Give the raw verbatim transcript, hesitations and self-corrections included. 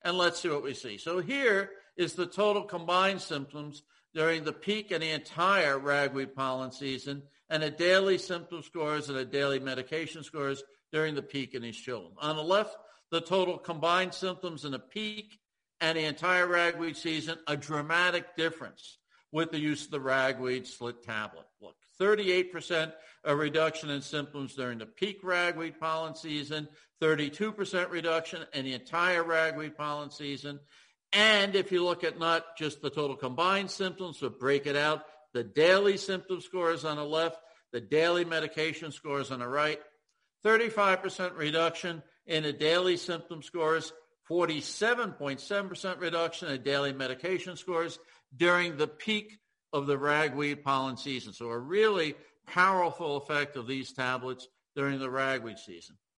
And let's see what we see. So here is the total combined symptoms during the peak and the entire ragweed pollen season, and the daily symptom scores and the daily medication scores during the peak in these children. On the left, the total combined symptoms in the peak and the entire ragweed season, a dramatic difference with the use of the ragweed slit tablet. Look, thirty-eight percent a reduction in symptoms during the peak ragweed pollen season, thirty-two percent reduction in the entire ragweed pollen season. And if you look at not just the total combined symptoms, but break it out, the daily symptom scores on the left, the daily medication scores on the right, thirty-five percent reduction in the daily symptom scores, forty-seven point seven percent reduction in daily medication scores during the peak of the ragweed pollen season. So a really powerful effect of these tablets during the ragweed season.